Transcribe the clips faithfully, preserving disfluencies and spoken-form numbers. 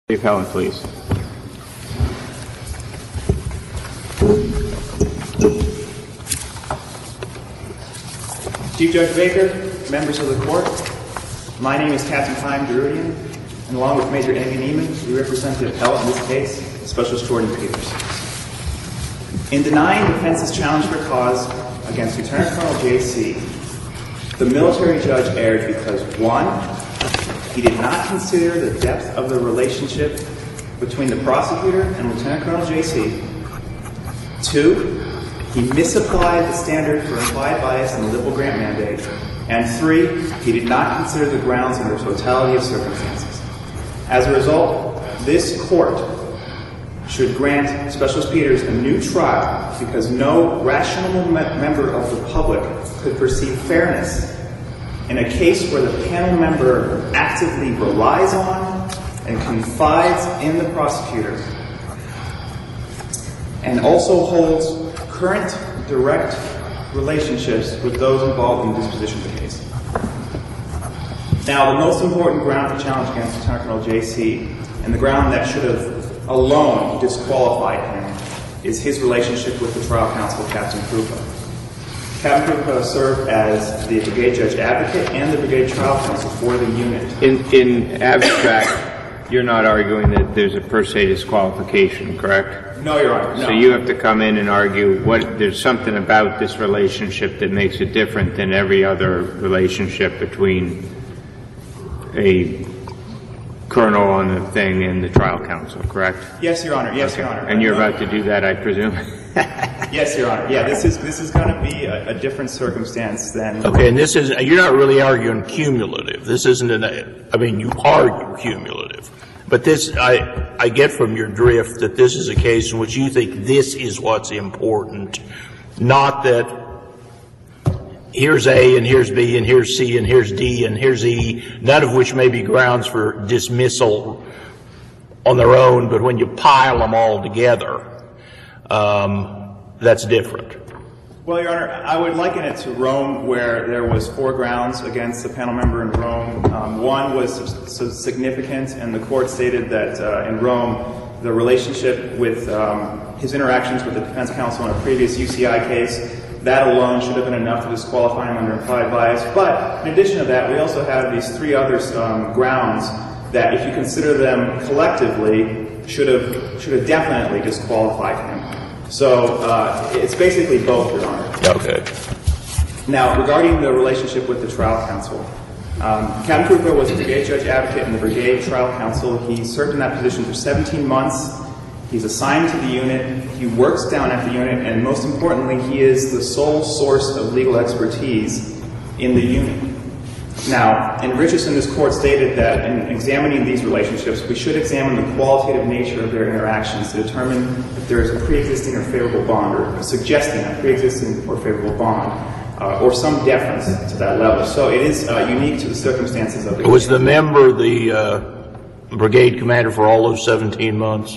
The appellant, please. Chief Judge Baker, members of the court, my name is Captain Chaim Darudian, and along with Major Andy Neiman, we represent the appellant in this case, Specialist Jordan Peters. In denying defense's challenge for cause against Lieutenant Colonel J C, the military judge erred because, one, he did not consider the depth of the relationship between the prosecutor and Lieutenant Colonel J C. Two, he misapplied the standard for implied bias in the Lippel grant mandate. And three, he did not consider the grounds under totality of circumstances. As a result, this court should grant Specialist Peters a new trial because no rational me- member of the public could perceive fairness in a case where the panel member actively relies on and confides in the prosecutor and also holds current direct relationships with those involved in the disposition of the case. Now, the most important ground for challenge against Lieutenant Colonel J C, and the ground that should have alone disqualified him, is his relationship with the trial counsel, Captain Krupa. Captain Krupa served as the brigade judge advocate and the brigade trial counsel for the unit. In, in abstract, you're not arguing that there's a per se disqualification, correct? No, Your Honor. No. So you have to come in and argue what there's something about this relationship that makes it different than every other relationship between a colonel on the thing and the trial counsel, correct? Yes, Your Honor. Yes, okay. Your Honor. And you're about to do that, I presume? Yes, Your Honor. Yeah, this is this is going to be a, a different circumstance than. Okay, and this is you're not really arguing cumulative. This isn't an. I mean, you argue cumulative, but this I I get from your drift that this is a case in which you think this is what's important, not that here's A and here's B and here's C and here's D and here's E, none of which may be grounds for dismissal on their own, but when you pile them all together, um, that's different. Well, Your Honor, I would liken it to Rome, where there was four grounds against the panel member in Rome. Um, one was so significant, and the court stated that uh, in Rome, the relationship with um, his interactions with the defense counsel in a previous U C I case, that alone should have been enough to disqualify him under implied bias. But in addition to that, we also have these three other um, grounds that, if you consider them collectively, should have should have definitely disqualified him. So uh, it's basically both, Your Honor. Okay. Now, regarding the relationship with the trial counsel, um, Captain Krupa was a brigade judge advocate in the brigade trial counsel. He served in that position for seventeen months. He's assigned to the unit. He works down at the unit, and most importantly, he is the sole source of legal expertise in the unit. Now, in Richardson, this court stated that in examining these relationships, we should examine the qualitative nature of their interactions to determine if there is a pre-existing or favorable bond, or suggesting a pre-existing or favorable bond, uh, or some deference to that level. So it is uh, unique to the circumstances of the case. Was the member the uh, brigade commander for all those seventeen months?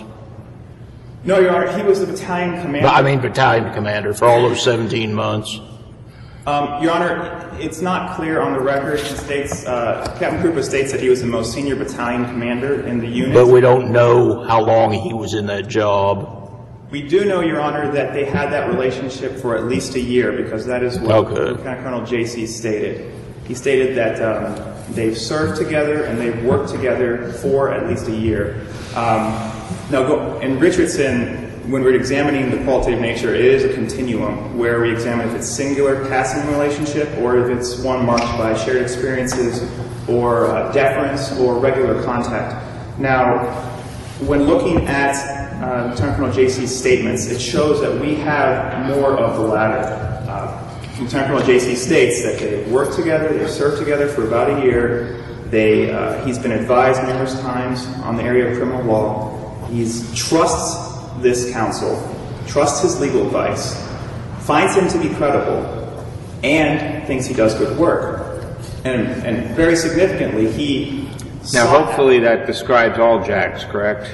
No, Your Honor, he was the battalion commander. I mean battalion commander for all those seventeen months. Um, Your Honor, it's not clear on the record. It states, uh, Captain Krupa states that he was the most senior battalion commander in the unit. But we don't know how long he was in that job. We do know, Your Honor, that they had that relationship for at least a year, because that is what okay. Lieutenant Colonel J C stated. He stated that um, they've served together and they've worked together for at least a year. Um, now, go, in Richardson, when we're examining the qualitative nature, it is a continuum where we examine if it's singular passing relationship or if it's one marked by shared experiences or uh, deference or regular contact. Now, when looking at uh, Lieutenant Colonel J C's statements, it shows that we have more of the latter. Uh, Lieutenant Colonel J C states that they've worked together, they've served together for about a year. They, uh, he's been advised numerous times on the area of criminal law. He trusts this counsel, trusts his legal advice, finds him to be credible, and thinks he does good work. And, and very significantly, he Now, hopefully that describes all jacks, correct?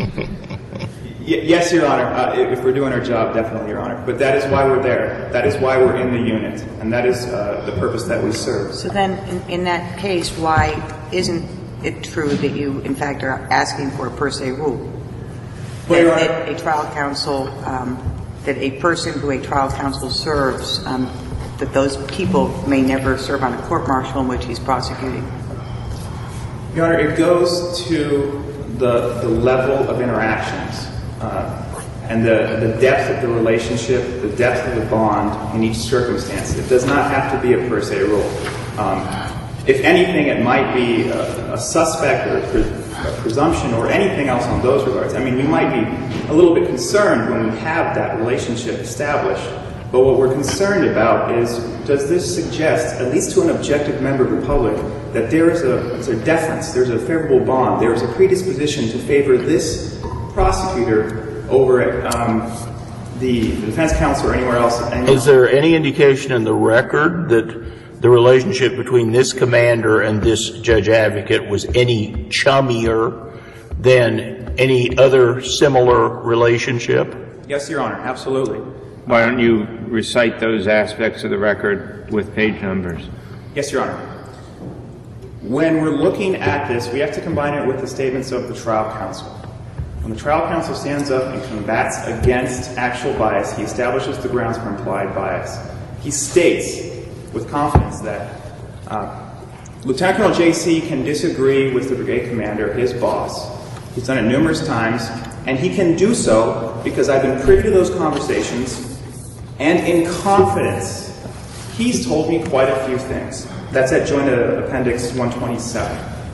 Y- yes, Your Honor. Uh, if we're doing our job, definitely, Your Honor. But that is why we're there. That is why we're in the unit. And that is uh, the purpose that we serve. So then, in, in that case, why isn't it true that you, in fact, are asking for a per se rule? Well, Your Honor, That a trial counsel, um, that a person who a trial counsel serves, um, that those people may never serve on a court-martial in which he's prosecuting? Your Honor, it goes to the, the level of interactions uh, and the, the depth of the relationship, the depth of the bond in each circumstance. It does not have to be a per se rule. Um, if anything, it might be a, a suspect or a, pre- a presumption or anything else on those regards. I mean, we might be a little bit concerned when we have that relationship established. But what we're concerned about is, does this suggest, at least to an objective member of the public, that there is a, there's a deference, there's a favorable bond, there is a predisposition to favor this prosecutor over um, the defense counsel or anywhere else? Is there any indication in the record that the relationship between this commander and this judge advocate was any chummier than any other similar relationship? Yes, Your Honor, absolutely. Why don't you recite those aspects of the record with page numbers? Yes, Your Honor. When we're looking at this, we have to combine it with the statements of the trial counsel. When the trial counsel stands up and combats against actual bias, he establishes the grounds for implied bias. He states with confidence that uh, Lieutenant Colonel J C can disagree with the brigade commander, his boss. He's done it numerous times, and he can do so because I've been privy to those conversations, and in confidence, he's told me quite a few things. That's at Joint Appendix one twenty-seven.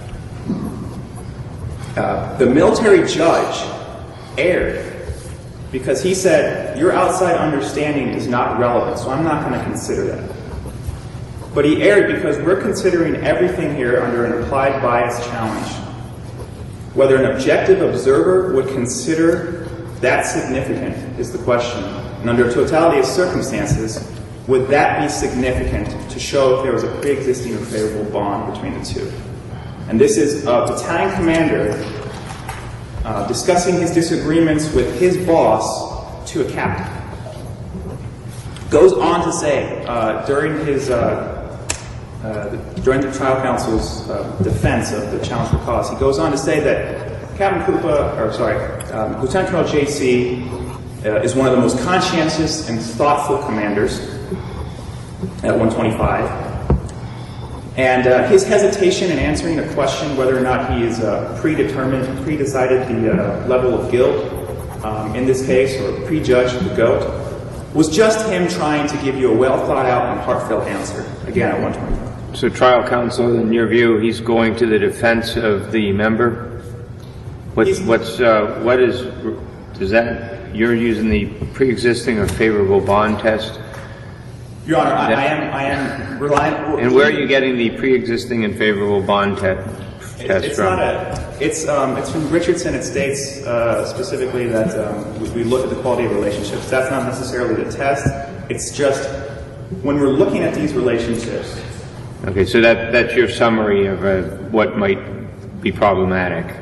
Uh, the military judge erred because he said, your outside understanding is not relevant, so I'm not going to consider that. But he erred because we're considering everything here under an implied bias challenge. Whether an objective observer would consider that significant is the question. And under a totality of circumstances, would that be significant to show if there was a pre-existing or favorable bond between the two? And this is a battalion commander uh, discussing his disagreements with his boss to a captain. Goes on to say uh, during his uh, uh, during the trial counsel's uh, defense of the challenge for cause, he goes on to say that Captain Krupa, or sorry, um, Lieutenant Colonel J C uh, is one of the most conscientious and thoughtful commanders at one twenty-five. And uh, his hesitation in answering the question whether or not he is uh, predetermined, pre-decided the uh, level of guilt um, in this case, or prejudged the GOAT, was just him trying to give you a well-thought-out and heartfelt answer, again at one twenty-five. So trial counsel, in your view, he's going to the defense of the member? What's, what's, uh, what is, does that, you're using the pre-existing or favorable bond test? Your Honor, I, I am, I am relying. And where are you getting the pre-existing and favorable bond te- test it's from? Not a, it's, um, it's from Richardson. It states uh, specifically that um, we, we look at the quality of relationships. That's not necessarily the test. It's just when we're looking at these relationships. Okay, so that that's your summary of uh, what might be problematic.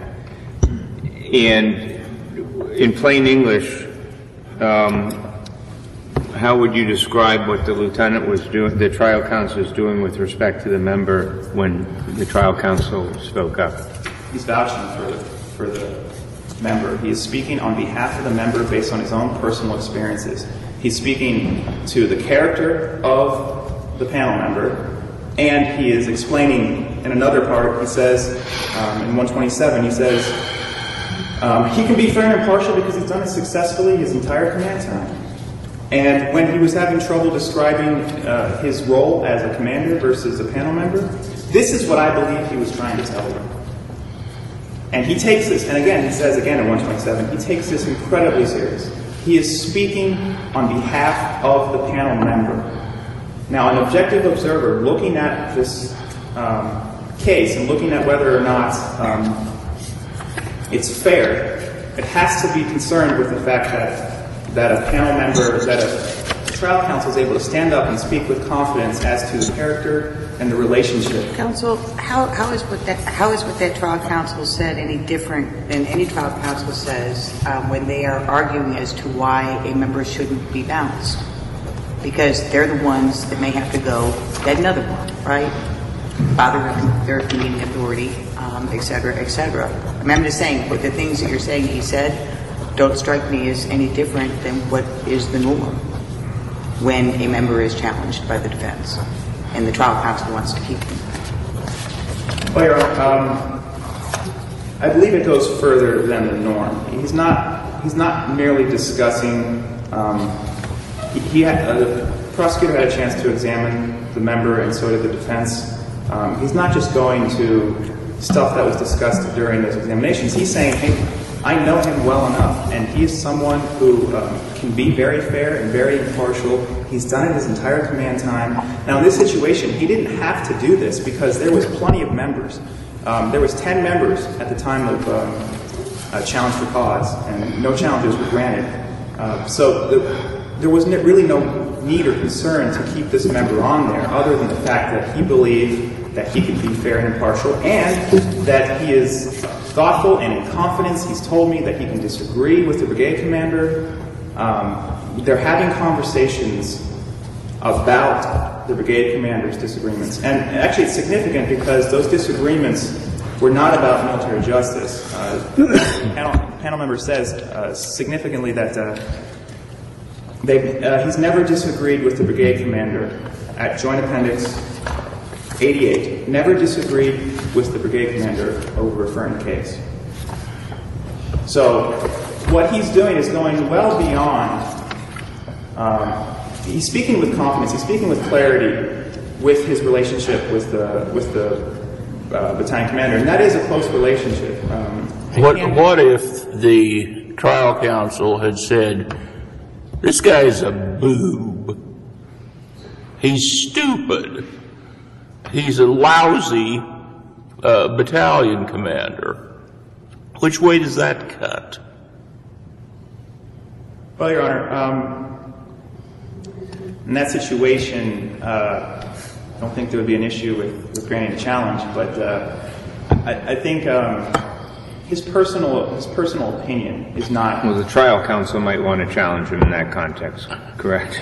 And in plain English, um, how would you describe what the lieutenant was doing, the trial counsel was doing with respect to the member when the trial counsel spoke up? He's vouching for the, for the member. He is speaking on behalf of the member based on his own personal experiences. He's speaking to the character of the panel member, and he is explaining in another part, he says, um, in one twenty-seven, he says, um, he can be fair and impartial because he's done it successfully his entire command time. And when he was having trouble describing uh, his role as a commander versus a panel member, this is what I believe he was trying to tell them. And he takes this, and again, he says again in one twenty-seven, he takes this incredibly serious. He is speaking on behalf of the panel member. Now, an objective observer looking at this um, case and looking at whether or not um, it's fair, it has to be concerned with the fact that that a panel member, that a trial counsel is able to stand up and speak with confidence as to the character and the relationship. Counsel, how, how is what that how is what that trial counsel said any different than any trial counsel says um, when they are arguing as to why a member shouldn't be bounced? Because they're the ones that may have to go get another one, right? By their, their committing authority. Um, um, et cetera, et cetera. I mean, I'm just saying, but the things that you're saying he said don't strike me as any different than what is the norm when a member is challenged by the defense and the trial counsel wants to keep them. Well, Your Honor, um, I believe it goes further than the norm. He's not, he's not merely discussing, um, he, he had, uh, the prosecutor had a chance to examine the member and so did the defense. Um, he's not just going to stuff that was discussed during those examinations. He's saying, hey, I know him well enough, and he is someone who um, can be very fair and very impartial. He's done it his entire command time. Now, in this situation, he didn't have to do this because there was plenty of members. Um, there was ten members at the time of um, a challenge for cause, and no challenges were granted. Uh, so the, there was really no need or concern to keep this member on there, other than the fact that he believed that he could be fair and impartial, and that he is thoughtful and in confidence. He's told me that he can disagree with the brigade commander. Um, they're having conversations about the brigade commander's disagreements. And actually it's significant because those disagreements were not about military justice. Uh, the panel, panel member says uh, significantly that uh, they, uh, he's never disagreed with the brigade commander at Joint Appendix eighty-eight. Never disagreed with the brigade commander over a referring case. So what he's doing is going well beyond, um, he's speaking with confidence, he's speaking with clarity with his relationship with the, with the uh, battalion commander, and that is a close relationship. Um, what, what if the trial counsel had said, this guy's a boob, he's stupid, he's a lousy uh, battalion commander? Which way does that cut? Well, Your Honor, um, in that situation, uh, I don't think there would be an issue with, with granting a challenge, but uh, I, I think um, his personal his personal opinion is not. Well, the trial counsel might want to challenge him in that context, correct?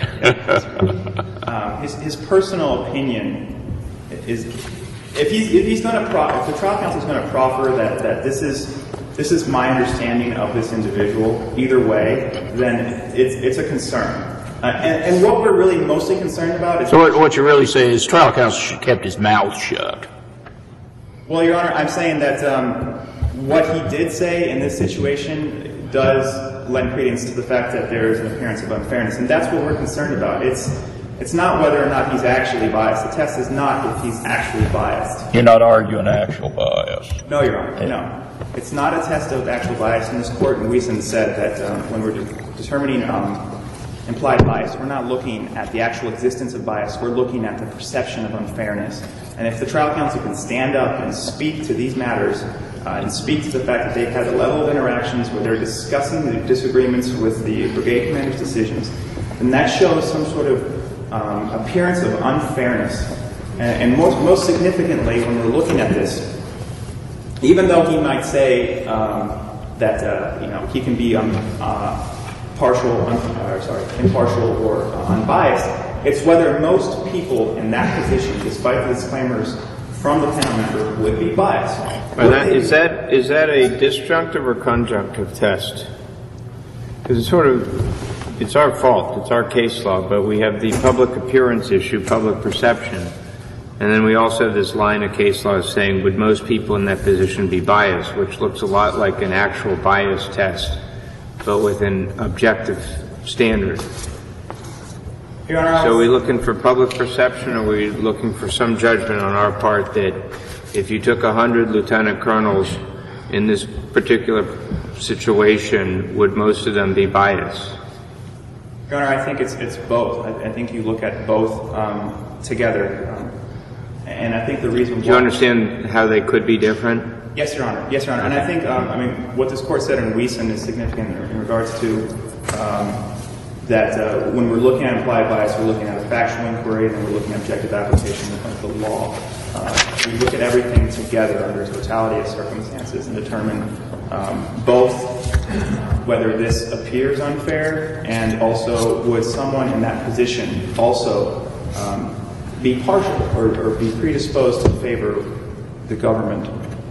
um, his, his personal opinion is, if he's if he's going to pro, if the trial counsel is going to proffer that that this is this is my understanding of this individual, either way, then it's it's a concern. Uh, and, and what we're really mostly concerned about is. So what, what you're really saying is trial counsel should have kept his mouth shut. Well, Your Honor, I'm saying that um, what he did say in this situation does lend credence to the fact that there is an appearance of unfairness, and that's what we're concerned about. It's it's not whether or not he's actually biased. The test is not if he's actually biased. You're not arguing actual bias. No, Your Honor, no. It's not a test of actual bias, and this court in Wiesen said that um, when we're de- determining um, implied bias, we're not looking at the actual existence of bias, we're looking at the perception of unfairness. And if the trial counsel can stand up and speak to these matters, uh, and speak to the fact that they've had a level of interactions where they're discussing the disagreements with the brigade commander's decisions, then that shows some sort of um, appearance of unfairness. And, and most, most significantly, when we're looking at this, even though he might say um, that uh, you know he can be um, uh, partial, un- uh, sorry, impartial or uh, unbiased, it's whether most people in that position, despite the disclaimers from the panel member, would be biased. Well, that, is that is that a disjunctive or conjunctive test? Because it's sort of it's our fault, it's our case law, but we have the public appearance issue, public perception. And then we also have this line of case law saying, would most people in that position be biased, which looks a lot like an actual bias test, but with an objective standard. Your Honor, so are we looking for public perception, or are we looking for some judgment on our part that if you took a hundred lieutenant colonels in this particular situation, would most of them be biased? Your Honor, I think it's it's both. I, I think you look at both um, together. Um, And I think the reason why... Do you understand how they could be different? Yes, Your Honor. Yes, Your Honor. And I think, um, I mean, what this court said in Wiesen is significant in regards to um, that uh, when we're looking at implied bias, we're looking at a factual inquiry, and we're looking at objective application of the law. Uh, we look at everything together under a totality of circumstances and determine um, both whether this appears unfair and also would someone in that position also um, be partial or, or be predisposed to favor the government. Uh,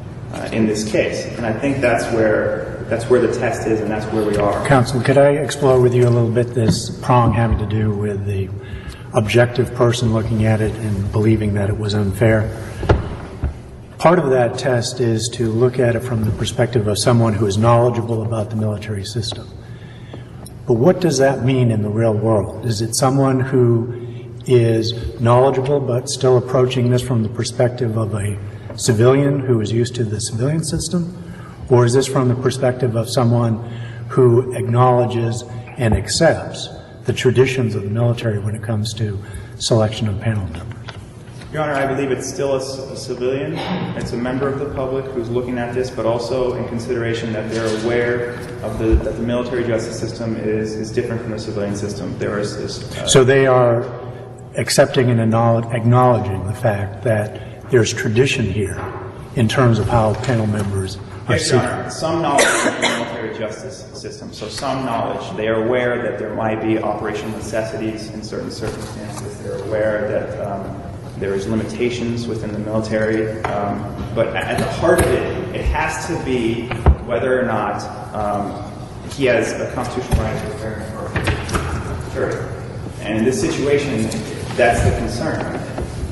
in this case. And I think that's where that's where the test is, and that's where we are. Counsel, could I explore with you a little bit this prong having to do with the objective person looking at it and believing that it was unfair? Part of that test is to look at it from the perspective of someone who is knowledgeable about the military system. But what does that mean in the real world? Is it someone who is knowledgeable but still approaching this from the perspective of a civilian who is used to the civilian system? Or is this from the perspective of someone who acknowledges and accepts the traditions of the military when it comes to selection of panel members? Your Honor, I believe it's still a, a civilian. It's a member of the public who's looking at this, but also in consideration that they're aware of the that the military justice system is, is different from the civilian system. There is this. Uh, so they are accepting and acknowledging the fact that there's tradition here in terms of how panel members are yes, Your seated. Honor, some knowledge of the military justice system. So some knowledge. They are aware that there might be operational necessities in certain circumstances. They're aware that um, there is limitations within the military. Um, but at the heart of it, it has to be whether or not um, he has a constitutional right to a fair and impartial jury. And in this situation, that's the concern.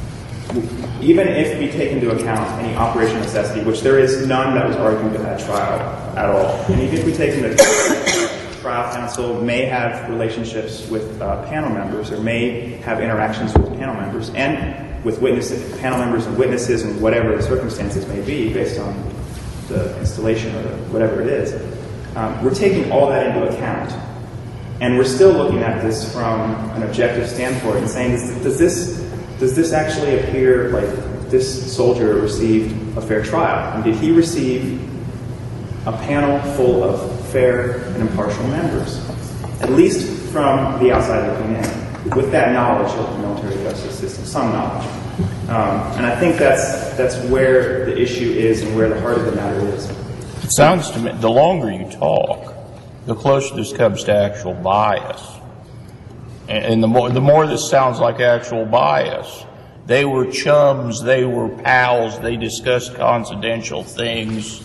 Even if we take into account any operational necessity, which there is none that was argued at trial at all, and even if we take into account trial counsel may have relationships with uh, panel members or may have interactions with panel members and with witnesses, panel members and witnesses and whatever the circumstances may be based on the installation or whatever it is, um, we're taking all that into account. And we're still looking at this from an objective standpoint and saying, does this does this actually appear like this soldier received a fair trial? And did he receive a panel full of fair and impartial members? At least from the outside looking in, with that knowledge of the military justice system, some knowledge. Um, and I think that's that's where the issue is and where the heart of the matter is. It sounds to me, the longer you talk, the closer this comes to actual bias. And the more, the more this sounds like actual bias. They were chums, they were pals, they discussed confidential things.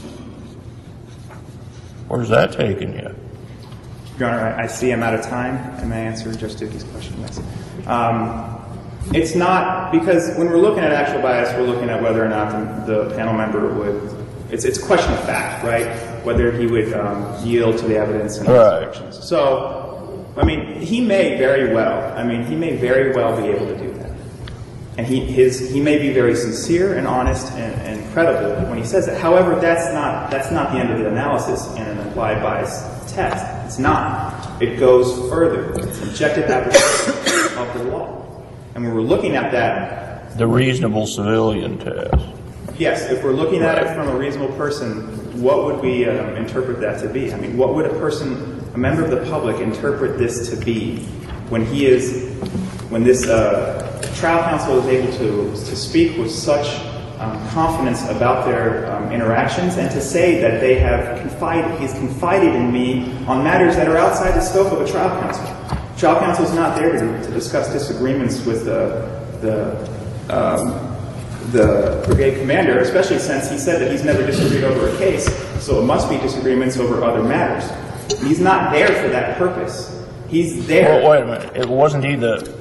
Where's that taking you? Your Honor, I see I'm out of time. Am I answering Judge Dukey's question? Yes. Um, it's not, because when we're looking at actual bias, we're looking at whether or not the, the panel member would, it's, it's a question of fact, right? Whether he would um, yield to the evidence and right. instructions. So, I mean, he may very well, I mean, he may very well be able to do that. And he, his, he may be very sincere and honest and, and credible when he says that. However, that's not, that's not the end of the analysis in an implied bias test. It's not. It goes further. It's an objective application of the law. And when we're looking at that... The reasonable civilian test. Yes, if we're looking at it from a reasonable person, what would we um, interpret that to be? I mean, what would a person, a member of the public, interpret this to be when he is, when this uh, trial counsel is able to, to speak with such um, confidence about their um, interactions and to say that they have confided, he's confided in me on matters that are outside the scope of a trial counsel. Trial counsel is not there to, to discuss disagreements with the, the um, the brigade commander, especially since he said that he's never disagreed over a case, so it must be disagreements over other matters. He's not there for that purpose. He's there. Well, wait a minute. It wasn't he the,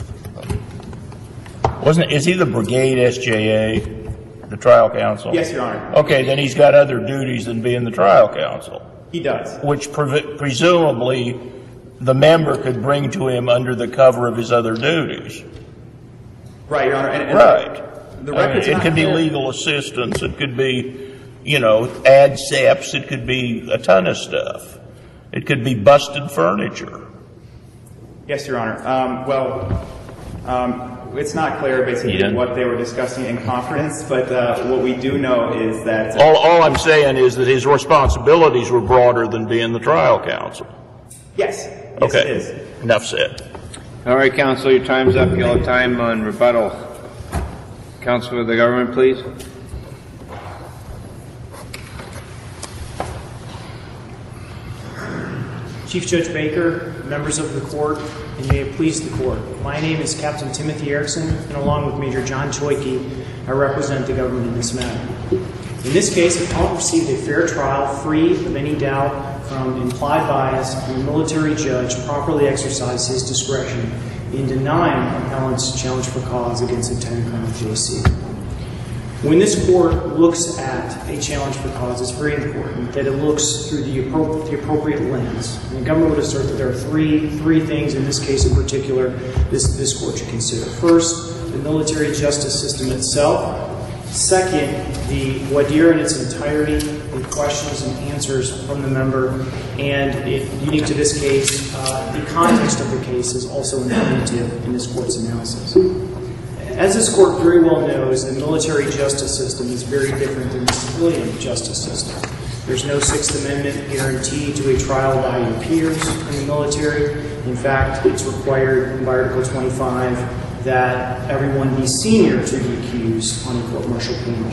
wasn't, is he the brigade S J A, the trial counsel? Yes, Your Honor. Okay, then he's got other duties than being the trial counsel. He does. Which pre- presumably the member could bring to him under the cover of his other duties. Right, Your Honor. And, and Right. The I mean, record's it not could be clear. legal assistance. It could be, you know, ad ceps. It could be a ton of stuff. It could be busted furniture. Yes, Your Honor. Um, well, um, it's not clear basically Yeah. what they were discussing in conference, but uh, what we do know is that... All, all I'm saying is that his responsibilities were broader than being the trial counsel. Yes. Yes, Okay. it is. Enough said. All right, counsel, your time's up. You'll have time on rebuttal. Counsel for the government, please. Chief Judge Baker, members of the court, and may it please the court. My name is Captain Timothy Erickson, and along with Major John Choyke, I represent the government in this matter. In this case, appellant received a fair trial free of any doubt from implied bias, and the military judge properly exercised his discretion in denying appellant's challenge for cause against Lieutenant Colonel J C. When this court looks at a challenge for cause, it's very important that it looks through the, appro the appropriate lens. And the government would assert that there are three, three things in this case in particular this, this court should consider. First, the military justice system itself. Second, the voir dire in its entirety, the questions and answers from the member, and it, unique to this case, uh, the context of the case is also informative in this court's analysis. As this court very well knows, the military justice system is very different than the civilian justice system. There's no Sixth Amendment guarantee to a trial by your peers in the military. In fact, it's required by Article twenty-five that everyone be senior to the accused on a court-martial criminal.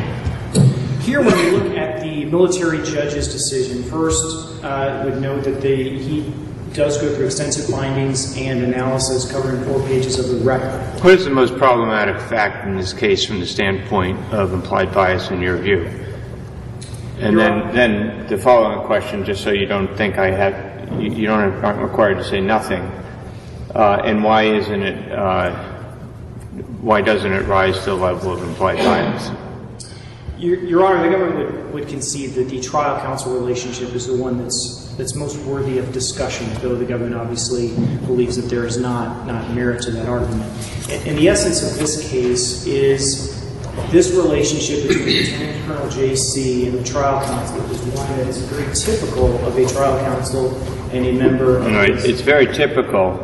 Here, when we look at the military judge's decision, first, uh, I would note that they, he does go through extensive findings and analysis covering four pages of the record. What is the most problematic fact in this case from the standpoint of implied bias in your view? And then, then the following question, just so you don't think I have, you, you don't aren't required to say nothing. Uh, and why isn't it, uh, why doesn't it rise to the level of implied bias? Your, Your Honor, the government would, would concede that the trial counsel relationship is the one that's, that's most worthy of discussion, though the government obviously believes that there is not, not merit to that argument. And, and the essence of this case is this relationship between Lieutenant Colonel J C and the trial counsel is one that is very typical of a trial counsel and a member of no, it's very typical,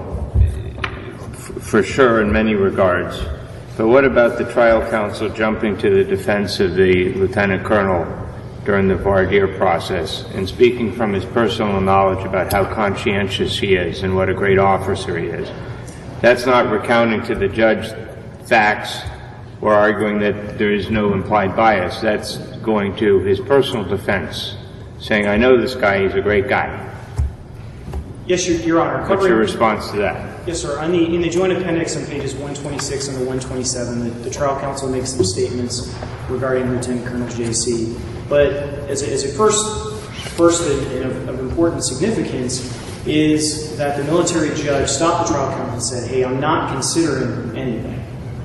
for sure, in many regards. But what about the trial counsel jumping to the defense of the lieutenant colonel during the voir dire process and speaking from his personal knowledge about how conscientious he is and what a great officer he is? That's not recounting to the judge facts or arguing that there is no implied bias. That's going to his personal defense, saying, I know this guy, he's a great guy. Yes, Your, Your Honor. What's your response to that? Yes, sir. On the, in the joint appendix on pages one twenty-six and one twenty-seven, the, the trial counsel makes some statements regarding Lieutenant Colonel J C. But as a, as a first, first and of, of important significance is that the military judge stopped the trial counsel and said, hey, I'm not considering anything.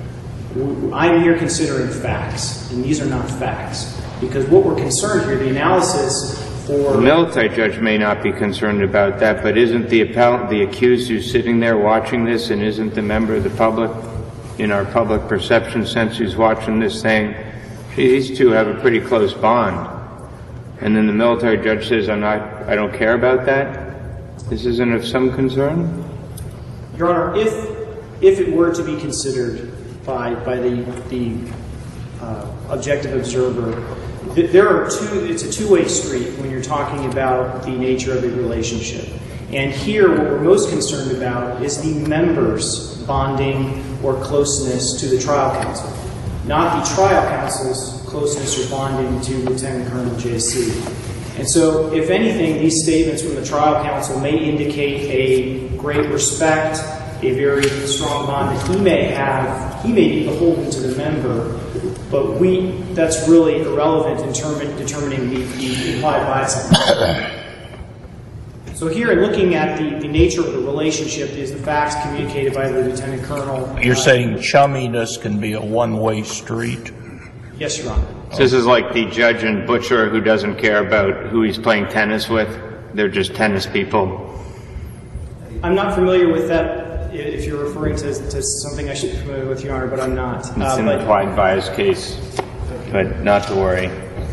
I'm here considering facts, and these are not facts. Because what we're concerned here, the analysis for... The military judge may not be concerned about that, but isn't the appellant, the accused who's sitting there watching this, and isn't the member of the public, in our public perception sense, who's watching this saying, gee, these two have a pretty close bond. And then the military judge says, I'm not, I don't care about that? This isn't of some concern? Your Honor, if, if it were to be considered by, by the, the uh, objective observer, there are two, it's a two-way street when you're talking about the nature of the relationship. And here, what we're most concerned about is the members' bonding or closeness to the trial counsel, not the trial counsel's closeness or bonding to Lieutenant Colonel J C. And so, if anything, these statements from the trial counsel may indicate a great respect, a very strong bond that he may have, he may be beholden to the member, but we, that's really irrelevant in term, determining the, the implied bias. So here, in looking at the, the nature of the relationship, is the facts communicated by the Lieutenant Colonel. You're uh, saying chumminess can be a one-way street? Yes, Your Honor. So this is like the judge and butcher who doesn't care about who he's playing tennis with. They're just tennis people. I'm not familiar with that. If you're referring to, to something I should be familiar with, Your Honor, but I'm not. It's Uh, an but implied bias case, but not to worry.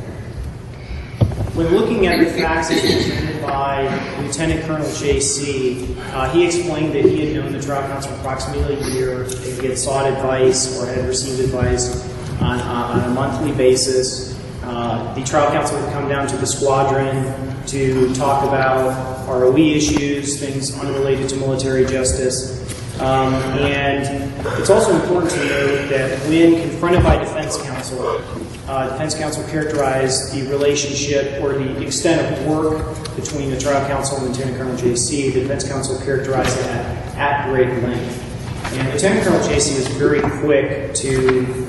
when looking at the facts as presented by Lieutenant Colonel J C, uh, he explained that he had known the trial counsel for approximately a year, that he had sought advice or had received advice on, uh, on a monthly basis. Uh, the trial counsel would come down to the squadron to talk about R O E issues, things unrelated to military justice. Um, and it's also important to note that when confronted by defense counsel, uh, defense counsel characterized the relationship or the extent of work between the trial counsel and Lieutenant Colonel J C. The defense counsel characterized that at great length. And Lieutenant Colonel J C was very quick to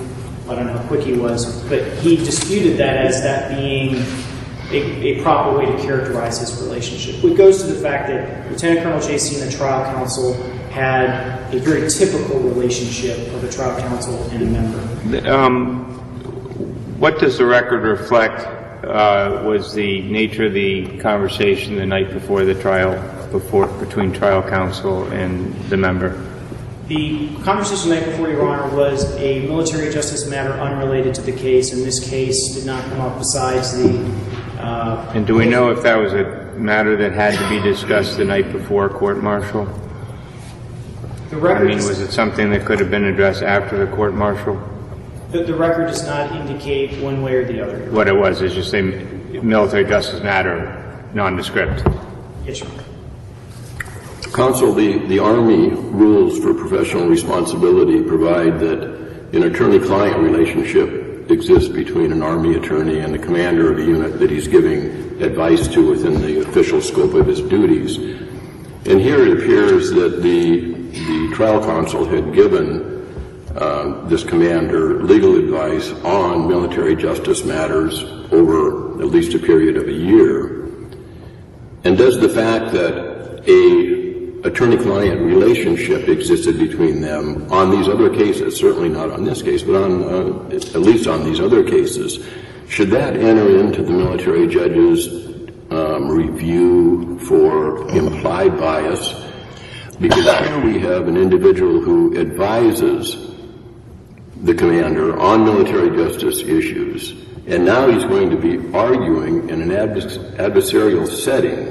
I don't know how quick he was, but he disputed that as that being a, a proper way to characterize his relationship. It goes to the fact that Lieutenant Colonel J C and the trial counsel had a very typical relationship of a trial counsel and a member. Um, what does the record reflect uh, was the nature of the conversation the night before the trial, before between trial counsel and the member? The conversation the night before, Your Honor, was a military justice matter unrelated to the case, and this case did not come up besides the... Uh, and do we know if that was a matter that had to be discussed the night before court-martial? The record I mean, was it something that could have been addressed after the court-martial? The, the record does not indicate one way or the other. What it was is just a military justice matter, nondescript. Yes, Your Honor. Counsel, the, the Army rules for professional responsibility provide that an attorney-client relationship exists between an Army attorney and the commander of a unit that he's giving advice to within the official scope of his duties. And here it appears that the, the trial counsel had given uh, this commander legal advice on military justice matters over at least a period of a year. And does the fact that a attorney-client relationship existed between them on these other cases, certainly not on this case, but on uh, at least on these other cases, should that enter into the military judge's um, review for implied bias? Because here we have an individual who advises the commander on military justice issues, and now he's going to be arguing in an advers- adversarial setting,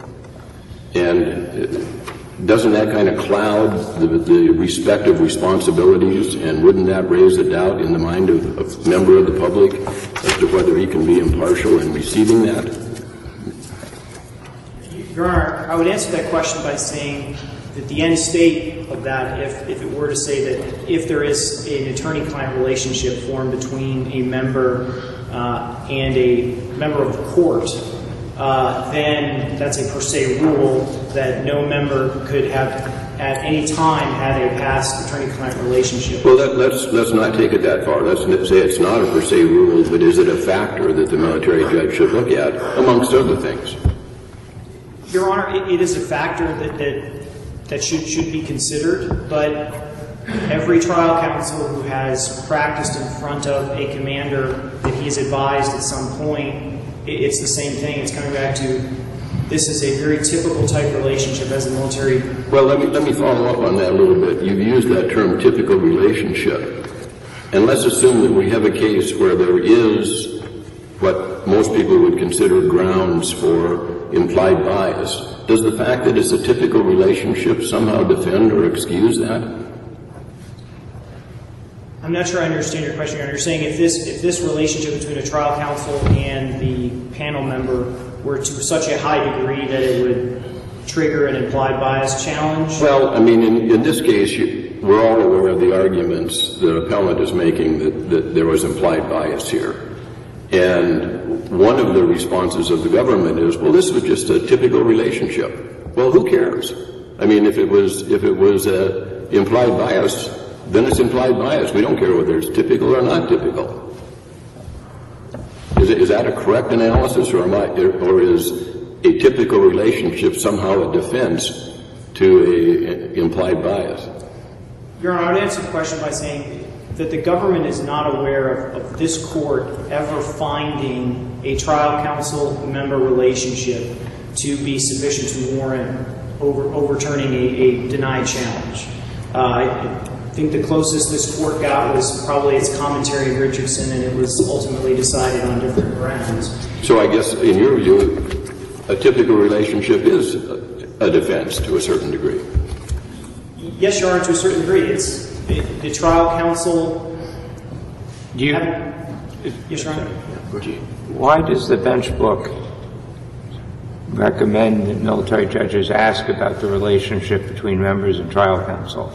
and doesn't that kind of cloud the, the respective responsibilities, and wouldn't that raise a doubt in the mind of a member of the public as to whether he can be impartial in receiving that? Your Honor, I would answer that question by saying that the end state of that, if, if it were to say that if there is an attorney-client relationship formed between a member uh, and a member of the court, Uh, then that's a per se rule that no member could have at any time had a past attorney-client relationship. Well, that, let's let's not take it that far. Let's say it's not a per se rule, but is it a factor that the military judge should look at, amongst other things? Your Honor, it, it is a factor that that, that should should be considered, but every trial counsel who has practiced in front of a commander that he has advised at some point, it's the same thing. It's coming back to this is a very typical type relationship as a military. Well, let me let me follow up on that a little bit. You've used that term typical relationship. And let's assume that we have a case where there is what most people would consider grounds for implied bias. Does the fact that it's a typical relationship somehow defend or excuse that? I'm not sure I understand your question, Your Honor. You're saying if this if this relationship between a trial counsel and the panel member were to such a high degree that it would trigger an implied bias challenge? Well, I mean, in, in this case, you, we're all aware of the arguments the appellant is making that, that there was implied bias here. And one of the responses of the government is, well, this was just a typical relationship. Well, who cares? I mean, if it was if it was uh, implied bias, then it's implied bias. We don't care whether it's typical or not typical. Is, it, is that a correct analysis, or, am I, or is a typical relationship somehow a defense to a, a implied bias? Your Honor, I would answer the question by saying that the government is not aware of, of this court ever finding a trial counsel-member relationship to be sufficient to warrant over, overturning a, a denied challenge. Uh, I, I think the closest this court got was probably its commentary in Richardson, and it was ultimately decided on different grounds. So I guess, in your view, a typical relationship is a defense to a certain degree. Yes, Your Honor, to a certain degree. It's the, the trial counsel. Do you, yes, Your Honor. why does the bench book recommend that military judges ask about the relationship between members and trial counsel?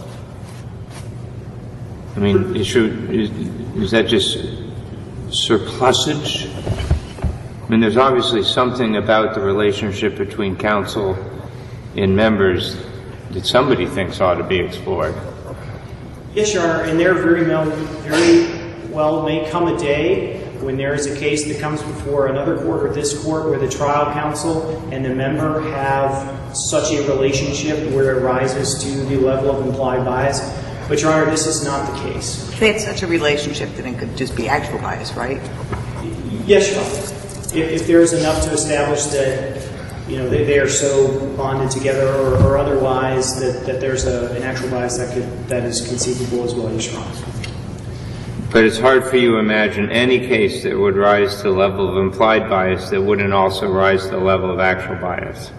I mean, is, is, is that just surplusage? I mean, there's obviously something about the relationship between counsel and members that somebody thinks ought to be explored. Yes, Your Honor, and there are very, very well, may come a day when there is a case that comes before another court or this court where the trial counsel and the member have such a relationship where it rises to the level of implied bias. But, Your Honor, this is not the case. If they had such a relationship, then it could just be actual bias, right? Yes, Your Honor. If, if there is enough to establish that, you know, they, they are so bonded together or, or otherwise that, that there's a, an actual bias that could that is conceivable as well, yes, Your Honor. But it's hard for you to imagine any case that would rise to the level of implied bias that wouldn't also rise to the level of actual bias.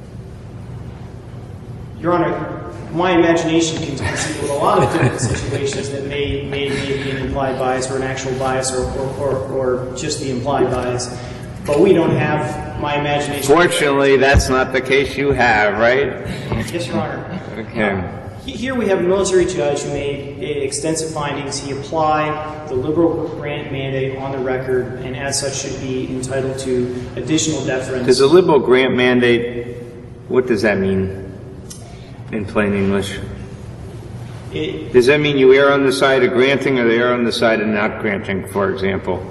Your Honor, my imagination can conceive of a lot of different situations that may, may, may be an implied bias or an actual bias or, or, or, or just the implied bias. But we don't have my imagination. Fortunately, that's not the case you have, right? Yes, Your Honor. Okay. Here we have a military judge who made extensive findings. He applied the liberal grant mandate on the record and as such should be entitled to additional deference. Does a liberal grant mandate, what does that mean in plain English? It, does that mean you err on the side of granting or err on the side of not granting, for example?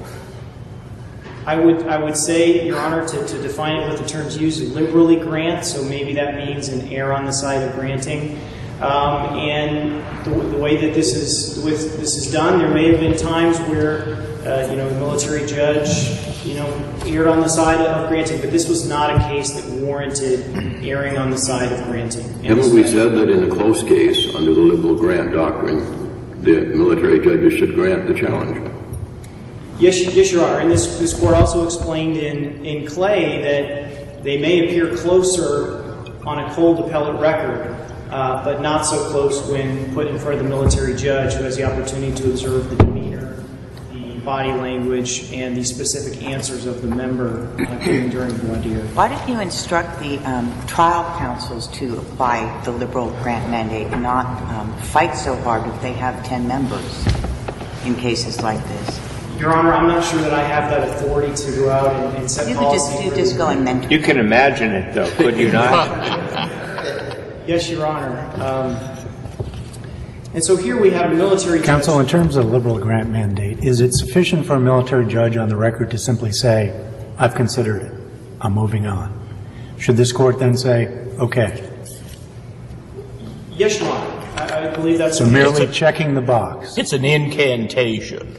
I would I would say, Your Honor, to, to define it with the terms used, liberally grant, so maybe that means an err on the side of granting. Um, and the, the way that this is with this is done, there may have been times where uh, you know the military judge you know erred on the side of granting, but this was not a case that warranted erring on the side of granting. Haven't we said that in a close case under the liberal grant doctrine, the military judges should grant the challenge? Yes, yes, Your Honor. And this this court also explained in in Clay that they may appear closer on a cold appellate record. Uh, but not so close when put in front of the military judge who has the opportunity to observe the demeanor, the body language, and the specific answers of the member uh, given during voir dire. Why did you instruct the um, trial counsels to apply the liberal grant mandate and not um, fight so hard if they have ten members in cases like this? Your Honor, I'm not sure that I have that authority to go out and, and set you policy. You could just, just go and mentor. You can imagine it, though, could you not? Yes, Your Honor. Um, and so here we have a military judge. Counsel, in terms of liberal grant mandate, is it sufficient for a military judge on the record to simply say, I've considered it, I'm moving on? Should this court then say, okay? Yes, Your Honor. I, I believe that's... So merely checking the box. It's an incantation.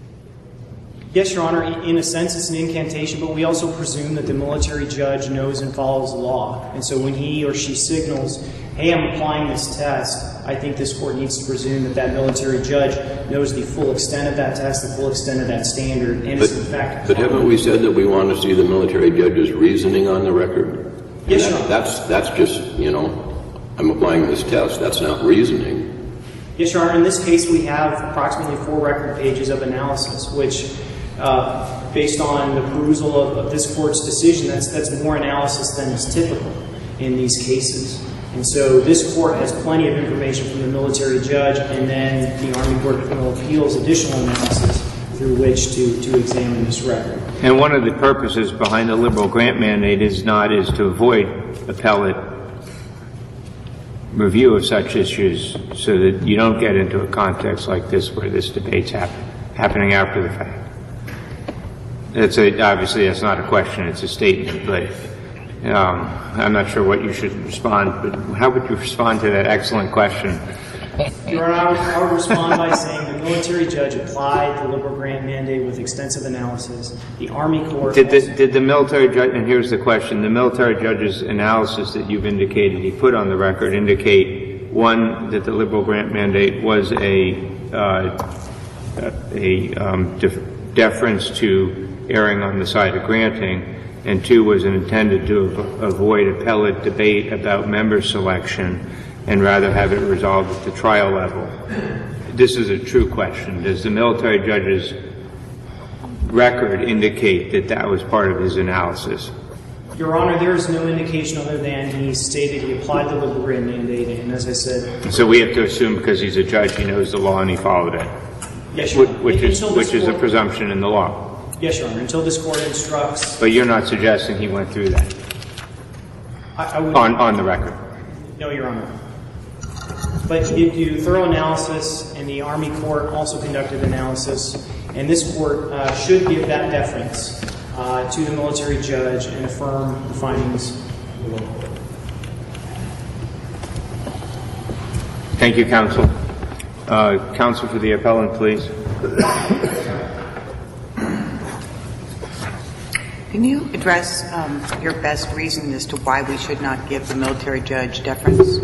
Yes, Your Honor, in a sense it's an incantation, but we also presume that the military judge knows and follows the law. And so when he or she signals, hey, I'm applying this test, I think this court needs to presume that that military judge knows the full extent of that test, the full extent of that standard, and but, is in fact... But haven't we said that we want to see the military judge's reasoning on the record? Yes, that, Your Honor. That's, that's just, you know, I'm applying this test. That's not reasoning. Yes, Your Honor. In this case, we have approximately four record pages of analysis, which... Uh, based on the perusal of, of this court's decision, that's that's more analysis than is typical in these cases. And so this court has plenty of information from the military judge and then the Army Court of Criminal Appeals additional analysis through which to, to examine this record. And one of the purposes behind the liberal grant mandate is not is to avoid appellate review of such issues so that you don't get into a context like this where this debate's happen, happening after the fact. It's a, obviously, that's not a question, it's a statement, but um, I'm not sure what you should respond, but how would you respond to that excellent question? Your Honor, I would, I would respond by saying the military judge applied the liberal grant mandate with extensive analysis. The Army Corps... Did the, did the military judge, and here's the question, the military judge's analysis that you've indicated, he put on the record, indicate, one, that the liberal grant mandate was a, uh, a um, def- deference to erring on the side of granting, and two, was intended to av- avoid appellate debate about member selection and rather have it resolved at the trial level. This is a true question. Does the military judge's record indicate that that was part of his analysis? Your Honor, there is no indication other than he stated he applied the liberal grant mandate, and as I said... So we have to assume because he's a judge, he knows the law and he followed it. Yes, Your Honor. Which is, Until which this is a court- presumption in the law. Yes, Your Honor, until this court instructs... But you're not suggesting he went through that I, I would... on, on the record? No, Your Honor. But you do thorough analysis, and the Army Court also conducted analysis, and this court uh, should give that deference uh, to the military judge and affirm the findings below. Thank you, counsel. Uh, counsel for the appellant, please. Can you address um, your best reason as to why we should not give the military judge deference?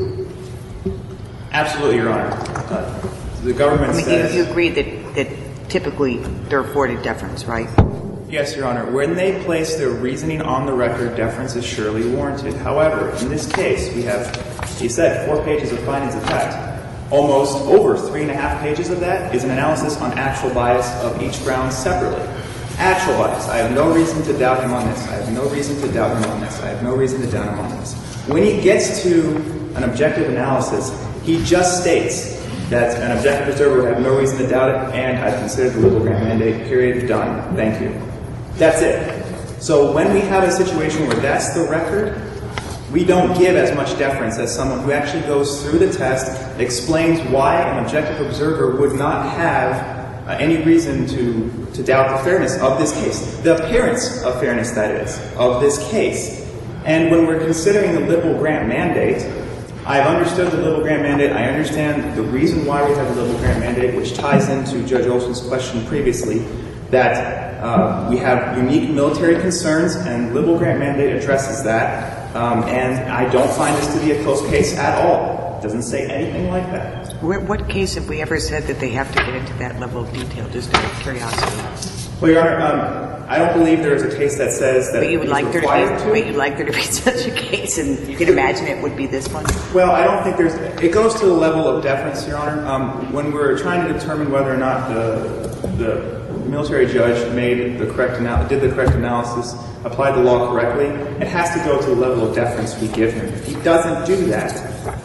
Absolutely, Your Honor. Uh, the government I mean, says... you, you agree that, that typically they're afforded deference, right? Yes, Your Honor. When they place their reasoning on the record, deference is surely warranted. However, in this case, we have, he said, four pages of findings of fact. Almost over three and a half pages of that is an analysis on actual bias of each ground separately. Actual bias. I have no reason to doubt him on this. I have no reason to doubt him on this. I have no reason to doubt him on this. When he gets to an objective analysis, he just states that an objective observer would have no reason to doubt it, and I've considered the liberal grant mandate, period, done. Thank you. That's it. So when we have a situation where that's the record, we don't give as much deference as someone who actually goes through the test, explains why an objective observer would not have uh, any reason to, to doubt the fairness of this case, the appearance of fairness, that is, of this case. And when we're considering the liberal grant mandate, I've understood the liberal grant mandate. I understand the reason why we have the liberal grant mandate, which ties into Judge Olson's question previously, that uh, we have unique military concerns, and liberal grant mandate addresses that. Um, and I don't find this to be a close case at all. It doesn't say anything like that. Where, what case have we ever said that they have to get into that level of detail, just out of curiosity? Well, Your Honor, um, I don't believe there is a case that says that But you would it's like there to required be, to. but you'd like there to be such a case, and you can imagine it would be this one? Well, I don't think there's... It goes to the level of deference, Your Honor. Um, when we're trying to determine whether or not the the military judge made the correct anal- did the correct analysis, applied the law correctly, it has to go to the level of deference we give him. If he doesn't do that,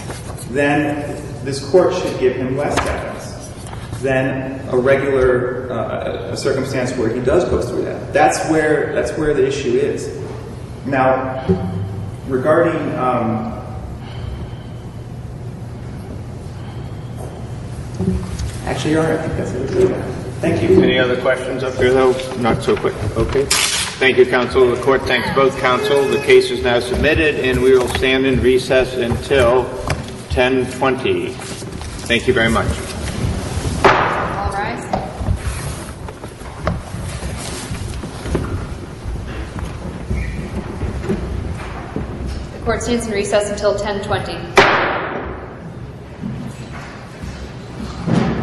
then this court should give him less deference than a regular uh, a circumstance where he does go through that. That's where that's where the issue is. Now, regarding um, actually, Your Honor, I think that's it. Thank you. Any other questions up here, though? Not so quick. Okay. Thank you, counsel. The court thanks both counsel. The case is now submitted, and we will stand in recess until ten twenty. Thank you very much. All rise. The court stands in recess until ten twenty.